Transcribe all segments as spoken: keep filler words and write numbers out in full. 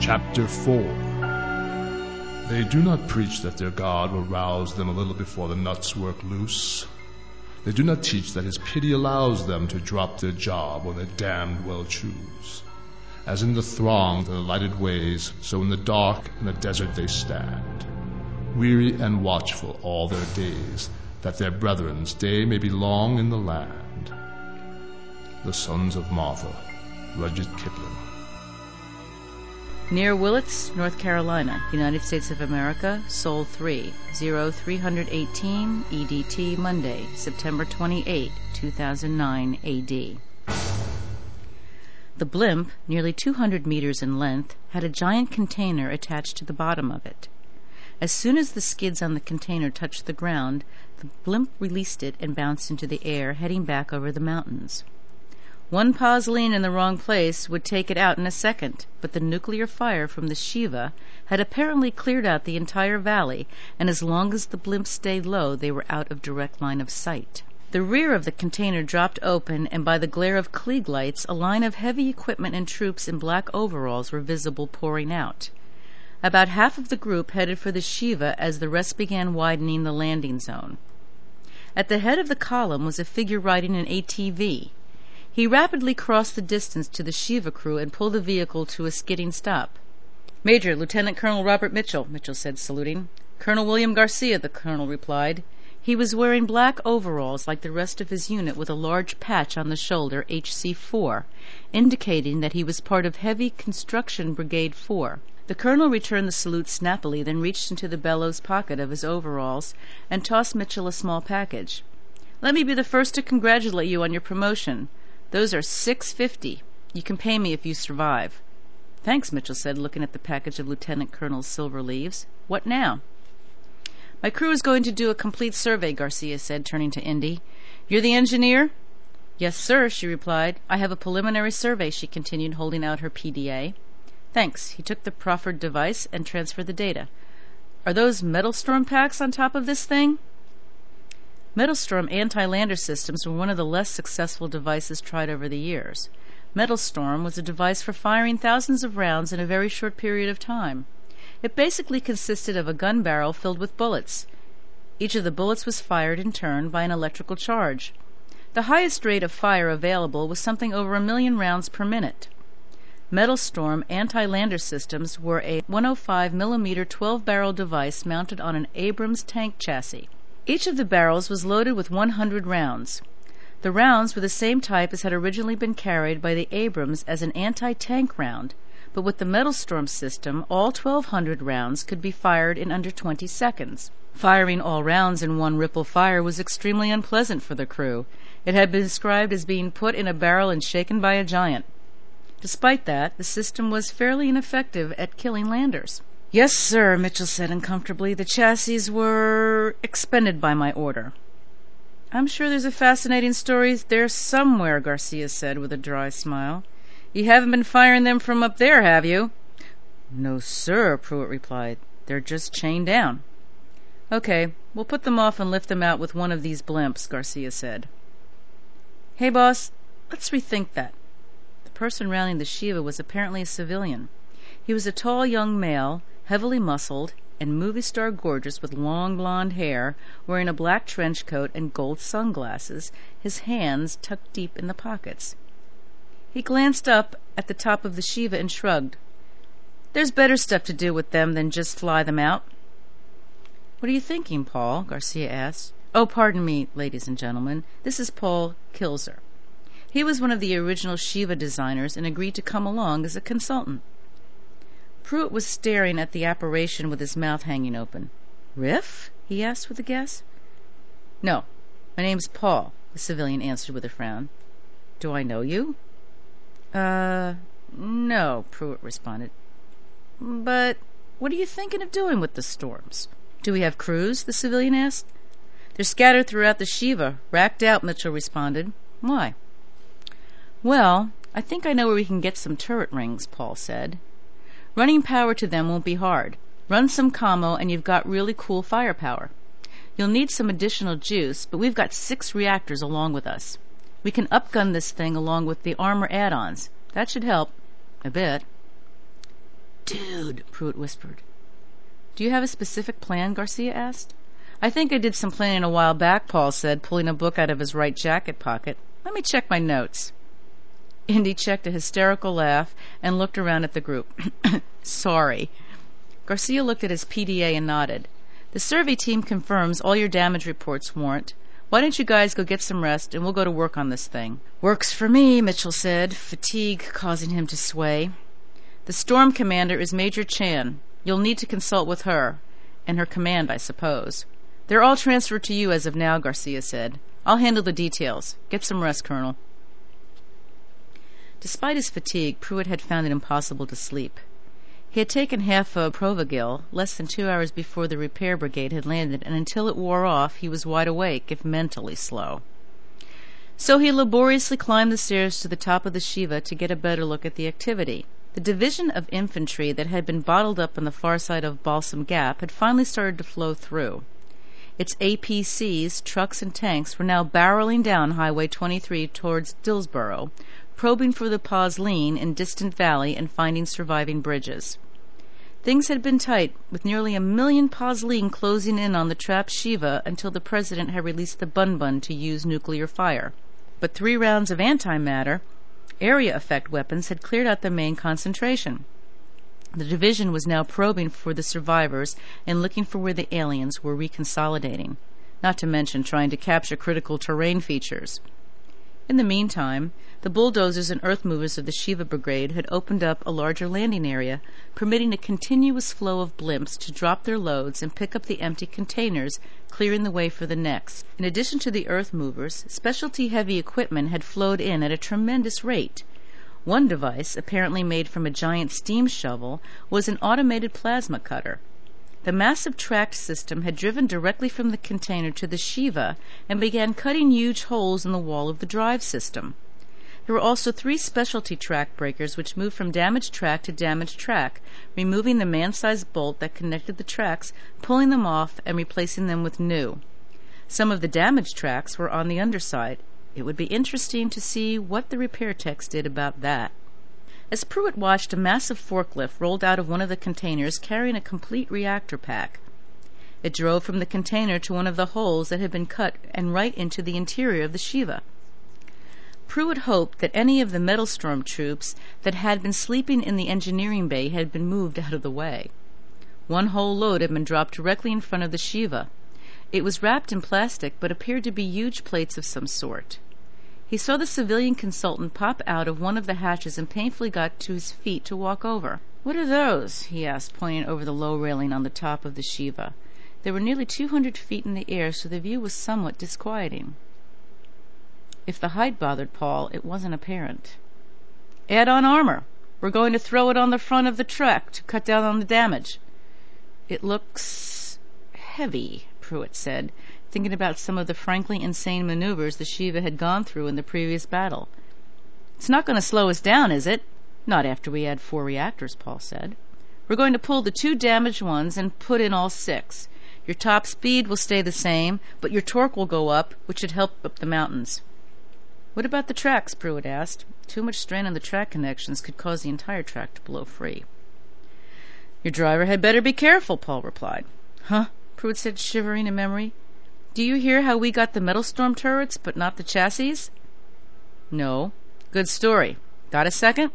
Chapter four. They do not preach that their God will rouse them a little before the nuts work loose. They do not teach that his pity allows them to drop their job when they damned well choose. As in the throng of the lighted ways, so in the dark and the desert they stand, weary and watchful all their days, that their brethren's day may be long in the land. The Sons of Martha, Rudyard Kipling. Near Willits, North Carolina, United States of America, Sol three, zero three eighteen, E D T, Monday, September twenty-eighth, two thousand nine, A D. The blimp, nearly two hundred meters in length, had a giant container attached to the bottom of it. As soon as the skids on the container touched the ground, the blimp released it and bounced into the air, heading back over the mountains. One Posleen in the wrong place would take it out in a second, but the nuclear fire from the Shiva had apparently cleared out the entire valley, and as long as the blimp stayed low, they were out of direct line of sight. The rear of the container dropped open, and by the glare of Klieg lights, a line of heavy equipment and troops in black overalls were visible pouring out. About half of the group headed for the Shiva as the rest began widening the landing zone. At the head of the column was a figure riding an A T V. He rapidly crossed the distance to the Shiva crew and pulled the vehicle to a skidding stop. "Major, Lieutenant Colonel Robert Mitchell," Mitchell said, saluting. "Colonel William Garcia," the colonel replied. He was wearing black overalls like the rest of his unit, with a large patch on the shoulder, H C four, indicating that he was part of Heavy Construction Brigade four. The colonel returned the salute snappily, then reached into the bellows pocket of his overalls and tossed Mitchell a small package. "Let me be the first to congratulate you on your promotion. Those are six fifty. You can pay me if you survive." "Thanks," Mitchell said, looking at the package of Lieutenant Colonel's silver leaves. "What now?" "My crew is going to do a complete survey," Garcia said, turning to Indy. "You're the engineer?" "Yes, sir," she replied. "I have a preliminary survey," she continued, holding out her P D A. "Thanks." He took the proffered device and transferred the data. "Are those Metalstorm packs on top of this thing?" Metalstorm anti-lander systems were one of the less successful devices tried over the years. Metalstorm was a device for firing thousands of rounds in a very short period of time. It basically consisted of a gun barrel filled with bullets. Each of the bullets was fired in turn by an electrical charge. The highest rate of fire available was something over a million rounds per minute. Metalstorm anti-lander systems were a one oh five millimeter twelve-barrel device mounted on an Abrams tank chassis. Each of the barrels was loaded with one hundred rounds. The rounds were the same type as had originally been carried by the Abrams as an anti-tank round, but with the Metalstorm system, all twelve hundred rounds could be fired in under twenty seconds. Firing all rounds in one ripple fire was extremely unpleasant for the crew. It had been described as being put in a barrel and shaken by a giant. Despite that, the system was fairly ineffective at killing landers. "Yes, sir," Mitchell said uncomfortably. "The chassis were expended by my order." "I'm sure there's a fascinating story there somewhere," Garcia said with a dry smile. "You haven't been firing them from up there, have you?" "No, sir," Pruitt replied. "They're just chained down." "Okay, we'll put them off and lift them out with one of these blimps," Garcia said. "Hey, boss, let's rethink that." The person rounding the Shiva was apparently a civilian. He was a tall young male, heavily muscled and movie star gorgeous, with long blonde hair, wearing a black trench coat and gold sunglasses, his hands tucked deep in the pockets. He glanced up at the top of the Shiva and shrugged. "There's better stuff to do with them than just fly them out." "What are you thinking, Paul?" Garcia asked. "Oh, pardon me, ladies and gentlemen. This is Paul Kilzer. He was one of the original Shiva designers and agreed to come along as a consultant." Pruitt was staring at the apparition with his mouth hanging open. "Riff?" he asked with a guess. "No, my name's Paul," the civilian answered with a frown. "Do I know you?" Uh, no, Pruitt responded. "But what are you thinking of doing with the storms?" "Do we have crews?" the civilian asked. "They're scattered throughout the Shiva, racked out," Mitchell responded. "Why?" "Well, I think I know where we can get some turret rings," Paul said. "Running power to them won't be hard. Run some commo and you've got really cool firepower. You'll need some additional juice, but we've got six reactors along with us. We can upgun this thing along with the armor add-ons. That should help. A bit." Dude, Pruitt whispered. Do you have a specific plan? Garcia asked. I think I did some planning a while back, Paul said, pulling a book out of his right jacket pocket. Let me check my notes. Indy checked a hysterical laugh and looked around at the group. Sorry. Garcia looked at his P D A and nodded. The survey team confirms all your damage reports, Warrant. Why don't you guys go get some rest and we'll go to work on this thing? Works for me, Mitchell said, fatigue causing him to sway. The storm commander is Major Chan. You'll need to consult with her. And her command, I suppose. They're all transferred to you as of now, Garcia said. I'll handle the details. Get some rest, Colonel. Despite his fatigue, Pruitt had found it impossible to sleep. He had taken half a Provigil less than two hours before the repair brigade had landed, and until it wore off, he was wide awake, if mentally slow. So he laboriously climbed the stairs to the top of the Shiva to get a better look at the activity. The division of infantry that had been bottled up on the far side of Balsam Gap had finally started to flow through. Its A P Cs, trucks, and tanks were now barreling down Highway twenty-three towards Dillsboro, probing for the Pauline in Distant Valley and finding surviving bridges. Things had been tight, with nearly a million Pauline closing in on the trapped Shiva until the president had released the Bun-Bun to use nuclear fire. But three rounds of antimatter, area effect weapons had cleared out the main concentration. The division was now probing for the survivors and looking for where the aliens were reconsolidating, not to mention trying to capture critical terrain features. In the meantime, the bulldozers and earth movers of the Shiva Brigade had opened up a larger landing area, permitting a continuous flow of blimps to drop their loads and pick up the empty containers, clearing the way for the next. In addition to the earth movers, specialty heavy equipment had flowed in at a tremendous rate. One device, apparently made from a giant steam shovel, was an automated plasma cutter. The massive tract system had driven directly from the container to the Shiva and began cutting huge holes in the wall of the drive system. There were also three specialty track breakers which moved from damaged track to damaged track, removing the man-sized bolt that connected the tracks, pulling them off, and replacing them with new. Some of the damaged tracks were on the underside. It would be interesting to see what the repair techs did about that. As Pruitt watched, a massive forklift rolled out of one of the containers carrying a complete reactor pack. It drove from the container to one of the holes that had been cut and right into the interior of the Shiva. Pruitt hoped that any of the Metal Storm troops that had been sleeping in the engineering bay had been moved out of the way. One whole load had been dropped directly in front of the Shiva. It was wrapped in plastic, but appeared to be huge plates of some sort. He saw the civilian consultant pop out of one of the hatches and painfully got to his feet to walk over. "What are those?" he asked, pointing over the low railing on the top of the Shiva. They were nearly two hundred feet in the air, so the view was somewhat disquieting. If the height bothered Paul, it wasn't apparent. "Add-on armor. We're going to throw it on the front of the truck to cut down on the damage." "It looks heavy," Pruitt said, thinking about some of the frankly insane maneuvers the Shiva had gone through in the previous battle. "It's not going to slow us down, is it?" "Not after we add four reactors," Paul said. "We're going to pull the two damaged ones and put in all six. Your top speed will stay the same, but your torque will go up, which should help up the mountains." "What about the tracks?" Pruitt asked. Too much strain on the track connections could cause the entire track to blow free. "Your driver had better be careful," Paul replied. "Huh?" Pruitt said, shivering in memory. "Do you hear how we got the Metal Storm turrets, but not the chassis?" "No. Good story. Got a second?"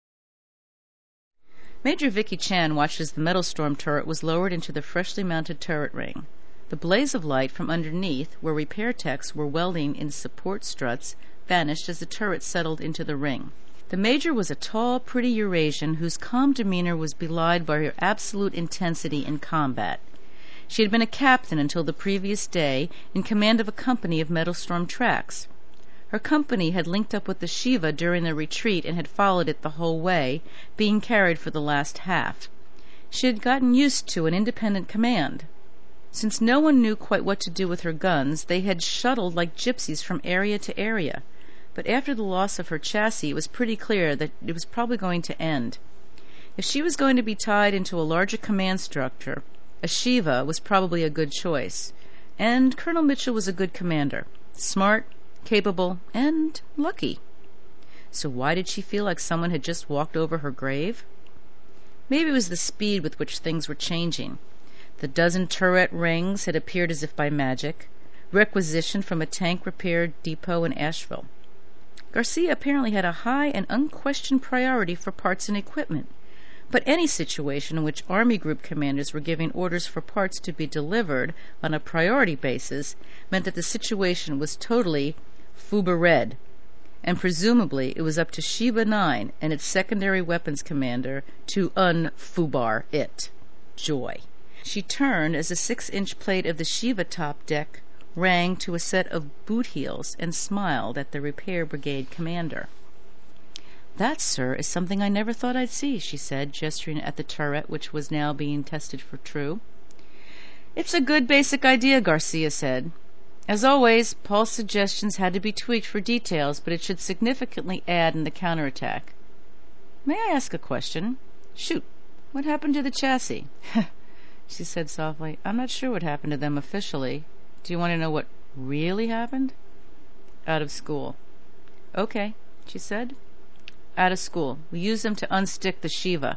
Major Vicky Chan watched as the Metal Storm turret was lowered into the freshly mounted turret ring. The blaze of light from underneath, where repair techs were welding in support struts, vanished as the turret settled into the ring. The Major was a tall, pretty Eurasian whose calm demeanor was belied by her absolute intensity in combat. She had been a captain until the previous day, in command of a company of Metal Storm tracks. Her company had linked up with the Shiva during the retreat and had followed it the whole way, being carried for the last half. She had gotten used to an independent command. Since no one knew quite what to do with her guns, they had shuttled like gypsies from area to area. But after the loss of her chassis, it was pretty clear that it was probably going to end. If she was going to be tied into a larger command structure, a Shiva was probably a good choice. And Colonel Mitchell was a good commander. Smart, capable, and lucky. So why did she feel like someone had just walked over her grave? Maybe it was the speed with which things were changing. The dozen turret rings had appeared as if by magic, requisitioned from a tank repair depot in Asheville. Garcia apparently had a high and unquestioned priority for parts and equipment. But any situation in which Army Group commanders were giving orders for parts to be delivered on a priority basis meant that the situation was totally Fuba Red, and presumably it was up to Shiva nine and its secondary weapons commander to un-Fubar it. Joy. She turned as a six-inch plate of the Shiva top deck rang to a set of boot heels and smiled at the repair brigade commander. "That, sir, is something I never thought I'd see," she said, gesturing at the turret which was now being tested for true. "It's a good basic idea," Garcia said. As always, Paul's suggestions had to be tweaked for details, but it should significantly add in the counterattack. "May I ask a question?" "Shoot. What happened to the chassis?" She said softly, "I'm not sure what happened to them officially. Do you want to know what really happened?" "Out of school." "Okay," she said. "Out of school. We used them to unstick the Shiva."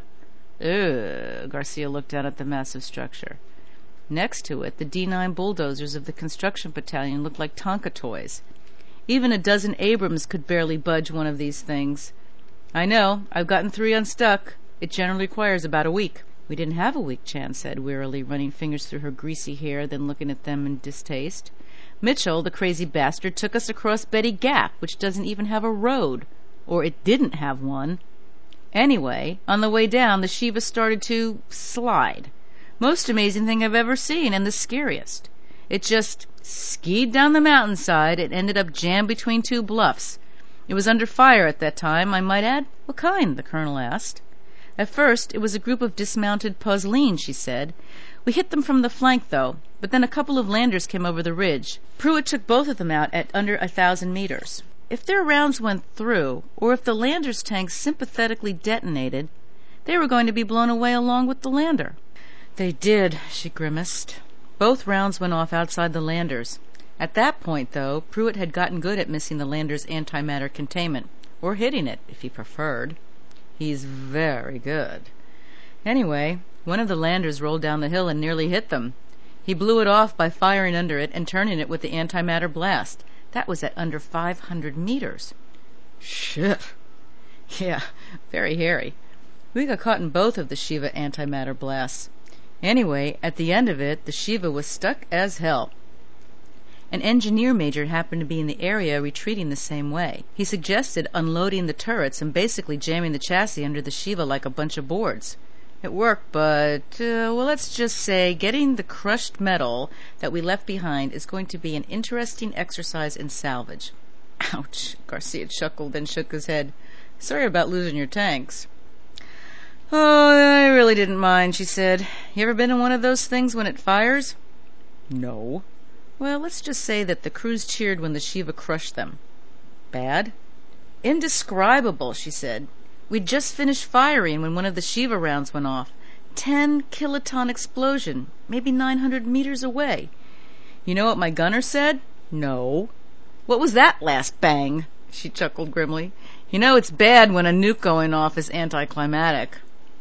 Ugh, Garcia looked down at the massive structure. Next to it, the D nine bulldozers of the construction battalion looked like Tonka toys. Even a dozen Abrams could barely budge one of these things. "I know. I've gotten three unstuck. It generally requires about a week." "We didn't have a week," Chan said wearily, running fingers through her greasy hair, then looking at them in distaste. "Mitchell, the crazy bastard, took us across Betty Gap, which doesn't even have a road. Or it didn't have one. Anyway, on the way down, the Shiva started to slide. Most amazing thing I've ever seen, and the scariest. It just skied down the mountainside and ended up jammed between two bluffs. It was under fire at that time, I might add." "What kind?" the colonel asked. "At first, it was a group of dismounted Puzzlines," she said. "We hit them from the flank, though, but then a couple of landers came over the ridge. Pruitt took both of them out at under a thousand meters. If their rounds went through, or if the lander's tanks sympathetically detonated, they were going to be blown away along with the lander." "They did," she grimaced. "Both rounds went off outside the landers. At that point, though, Pruitt had gotten good at missing the lander's antimatter containment, or hitting it, if he preferred. He's very good. Anyway, one of the landers rolled down the hill and nearly hit them. He blew it off by firing under it and turning it with the antimatter blast. That was at under five hundred meters. Shit. Yeah, very hairy. We got caught in both of the Shiva antimatter blasts. Anyway, at the end of it, the Shiva was stuck as hell. An engineer major happened to be in the area retreating the same way. He suggested unloading the turrets and basically jamming the chassis under the Shiva like a bunch of boards. It worked, but, uh, well, let's just say getting the crushed metal that we left behind is going to be an interesting exercise in salvage. Ouch, Garcia chuckled, then shook his head. Sorry about losing your tanks. Oh, I really didn't mind, she said. You ever been in one of those things when it fires? No. Well, let's just say that the crews cheered when the Shiva crushed them. Bad? Indescribable, she said. We'd just finished firing when one of the Shiva rounds went off. Ten kiloton explosion, maybe nine hundred meters away. You know what my gunner said? No. What was that last bang? She chuckled grimly. You know it's bad when a nuke going off is anticlimactic.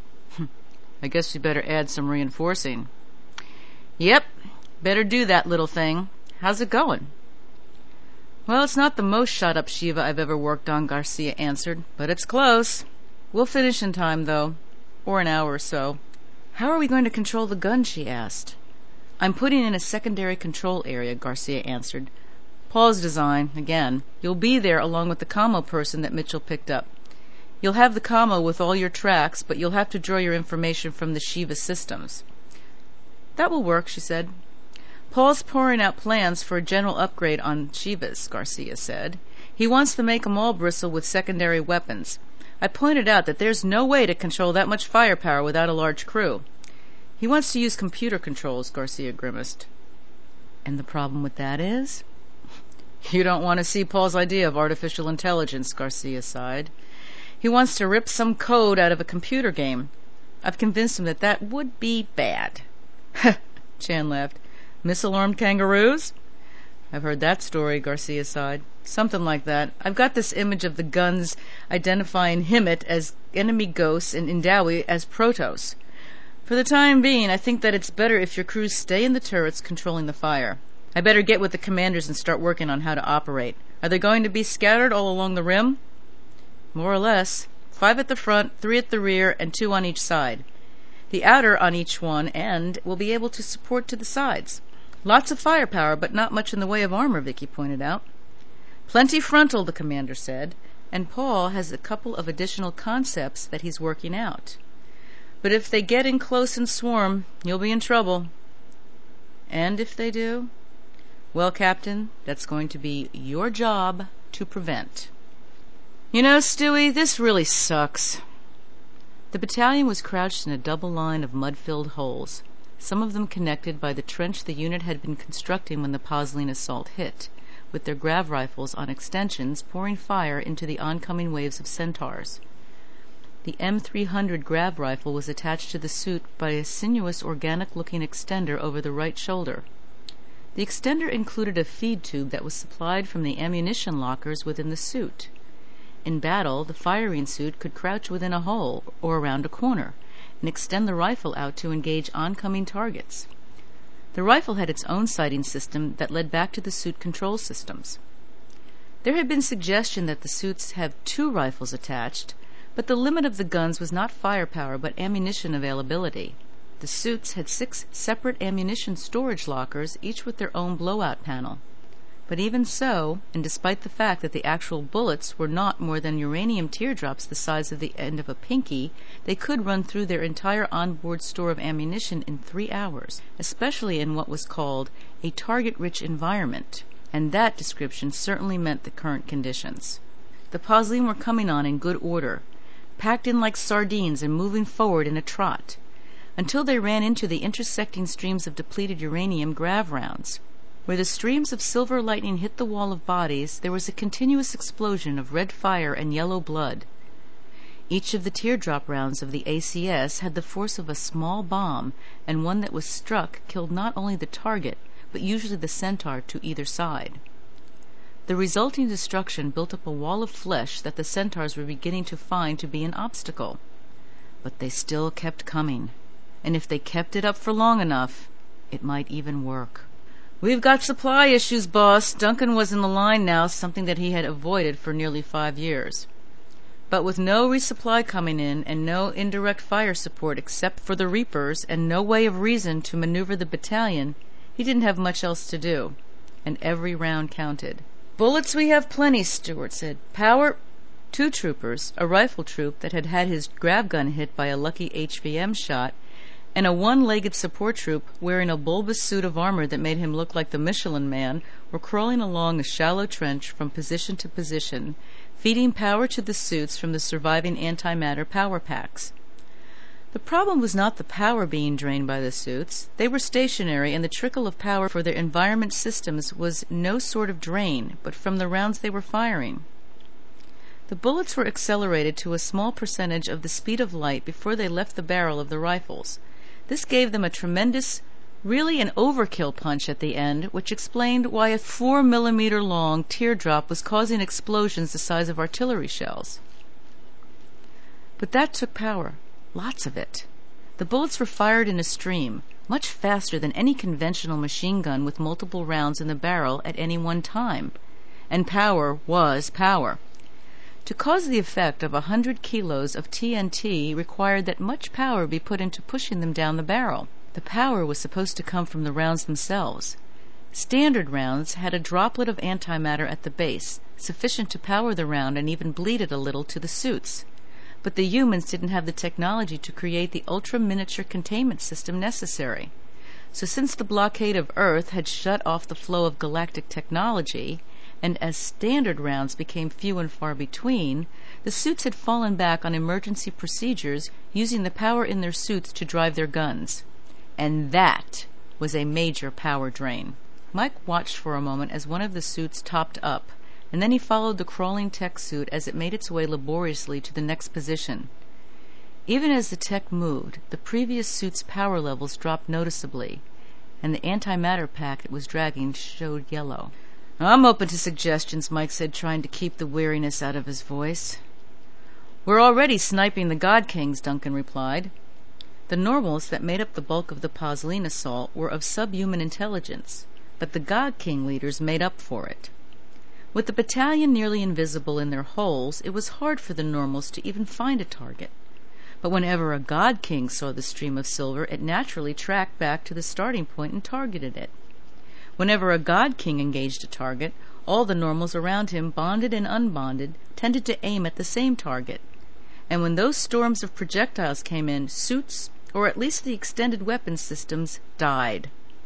I guess we better add some reinforcing. Yep, better do that, little thing. How's it going? Well, it's not the most shot-up Shiva I've ever worked on, Garcia answered, but it's close. We'll finish in time, though, or an hour or so. How are we going to control the gun, she asked. I'm putting in a secondary control area, Garcia answered. Paul's design, again. You'll be there along with the commo person that Mitchell picked up. You'll have the commo with all your tracks, but you'll have to draw your information from the Shiva systems. That will work, she said. Paul's pouring out plans for a general upgrade on Shivas, Garcia said. He wants to make them all bristle with secondary weapons. I pointed out that there's no way to control that much firepower without a large crew. He wants to use computer controls, Garcia grimaced. And the problem with that is? You don't want to see Paul's idea of artificial intelligence, Garcia sighed. He wants to rip some code out of a computer game. I've convinced him that that would be bad. Chan laughed. Missile-armed kangaroos? I've heard that story, Garcia sighed. Something like that. I've got this image of the guns identifying Himmet as enemy ghosts and Indawi as Protoss. For the time being, I think that it's better if your crews stay in the turrets controlling the fire. I better get with the commanders and start working on how to operate. Are they going to be scattered all along the rim? More or less. Five at the front, three at the rear, and two on each side. The outer on each one end will be able to support to the sides. Lots of firepower, but not much in the way of armor, Vicky pointed out. Plenty frontal, the commander said, and Paul has a couple of additional concepts that he's working out. But if they get in close and swarm, you'll be in trouble. And if they do? Well, Captain, that's going to be your job to prevent. You know, Stewie, this really sucks. The battalion was crouched in a double line of mud-filled holes, some of them connected by the trench the unit had been constructing when the Poznan assault hit, with their grav rifles on extensions pouring fire into the oncoming waves of centaurs. The M three hundred grav rifle was attached to the suit by a sinuous organic-looking extender over the right shoulder. The extender included a feed tube that was supplied from the ammunition lockers within the suit. In battle, the firing suit could crouch within a hole or around a corner and extend the rifle out to engage oncoming targets. The rifle had its own sighting system that led back to the suit control systems. There had been suggestion that the suits have two rifles attached, but the limit of the guns was not firepower but ammunition availability. The suits had six separate ammunition storage lockers, each with their own blowout panel. But even so, and despite the fact that the actual bullets were not more than uranium teardrops the size of the end of a pinky, they could run through their entire onboard store of ammunition in three hours, especially in what was called a target-rich environment, and that description certainly meant the current conditions. The Poznan were coming on in good order, packed in like sardines and moving forward in a trot, until they ran into the intersecting streams of depleted uranium grav rounds. Where the streams of silver lightning hit the wall of bodies, there was a continuous explosion of red fire and yellow blood. Each of the teardrop rounds of the A C S had the force of a small bomb, and one that was struck killed not only the target, but usually the centaur to either side. The resulting destruction built up a wall of flesh that the centaurs were beginning to find to be an obstacle. But they still kept coming, and if they kept it up for long enough, it might even work. We've got supply issues, boss. Duncan was in the line now, something that he had avoided for nearly five years. But with no resupply coming in and no indirect fire support except for the Reapers and no way of reason to maneuver the battalion, he didn't have much else to do. And every round counted. Bullets we have plenty, Stewart said. Power... Two troopers, a rifle troop that had had his grav gun hit by a lucky H V M shot, and a one-legged support troop wearing a bulbous suit of armor that made him look like the Michelin Man, were crawling along a shallow trench from position to position, feeding power to the suits from the surviving antimatter power packs. The problem was not the power being drained by the suits. They were stationary, and the trickle of power for their environment systems was no sort of drain, but from the rounds they were firing. The bullets were accelerated to a small percentage of the speed of light before they left the barrel of the rifles. This gave them a tremendous, really an overkill punch at the end, which explained why a four millimeter long teardrop was causing explosions the size of artillery shells. But that took power, lots of it. The bullets were fired in a stream, much faster than any conventional machine gun with multiple rounds in the barrel at any one time. And power was power. To cause the effect of a hundred kilos of T N T required that much power be put into pushing them down the barrel. The power was supposed to come from the rounds themselves. Standard rounds had a droplet of antimatter at the base, sufficient to power the round and even bleed it a little to the suits. But the humans didn't have the technology to create the ultra-miniature containment system necessary. So since the blockade of Earth had shut off the flow of galactic technology, and as standard rounds became few and far between, the suits had fallen back on emergency procedures using the power in their suits to drive their guns. And that was a major power drain. Mike watched for a moment as one of the suits topped up, and then he followed the crawling tech suit as it made its way laboriously to the next position. Even as the tech moved, the previous suit's power levels dropped noticeably, and the antimatter pack it was dragging showed yellow. "I'm open to suggestions," Mike said, trying to keep the weariness out of his voice. "We're already sniping the God Kings," Duncan replied. The normals that made up the bulk of the Pozzolan assault were of subhuman intelligence, but the God King leaders made up for it. With the battalion nearly invisible in their holes, it was hard for the normals to even find a target. But whenever a God King saw the stream of silver, it naturally tracked back to the starting point and targeted it. Whenever a God King engaged a target, all the normals around him, bonded and unbonded, tended to aim at the same target. And when those storms of projectiles came in, suits, or at least the extended weapon systems, died.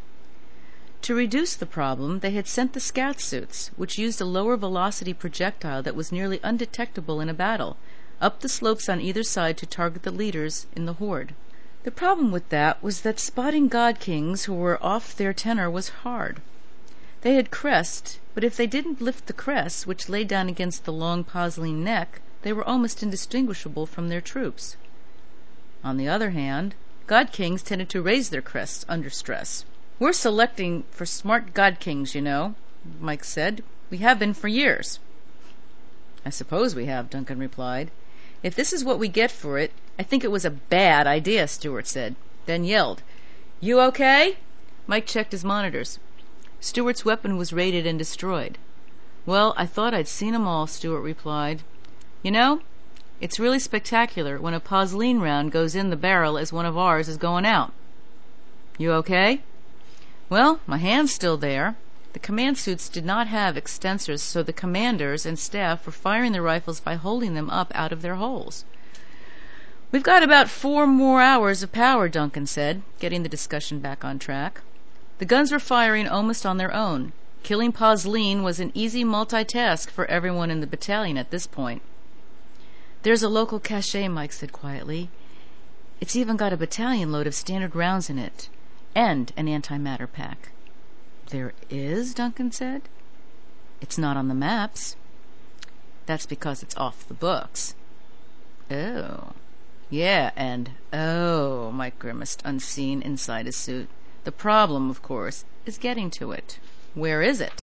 To reduce the problem, they had sent the scout suits, which used a lower velocity projectile that was nearly undetectable in a battle, up the slopes on either side to target the leaders in the horde. The problem with that was that spotting God Kings who were off their tenor was hard. They had crests, but if they didn't lift the crests, which lay down against the long Pozzolan neck, they were almost indistinguishable from their troops. On the other hand, God Kings tended to raise their crests under stress. "We're selecting for smart God Kings, you know," Mike said. "We have been for years." "I suppose we have," Duncan replied. "If this is what we get for it, I think it was a bad idea," Stewart said, then yelled, "You okay?" Mike checked his monitors. Stewart's weapon was raided and destroyed. "Well, I thought I'd seen 'em all," Stewart replied. "You know, it's really spectacular when a Pozzolan round goes in the barrel as one of ours is going out." "You okay?" "Well, my hand's still there." The command suits did not have extensors, so the commanders and staff were firing their rifles by holding them up out of their holes. "We've got about four more hours of power," Duncan said, getting the discussion back on track. The guns were firing almost on their own. Killing Pozzolan was an easy multitask for everyone in the battalion at this point. "There's a local cache," Mike said quietly. "It's even got a battalion load of standard rounds in it, and an antimatter pack." "There is?" Duncan said. "It's not on the maps." "That's because it's off the books." "Oh." "Yeah, and oh," Mike grimaced, unseen inside his suit. "The problem, of course, is getting to it." "Where is it?"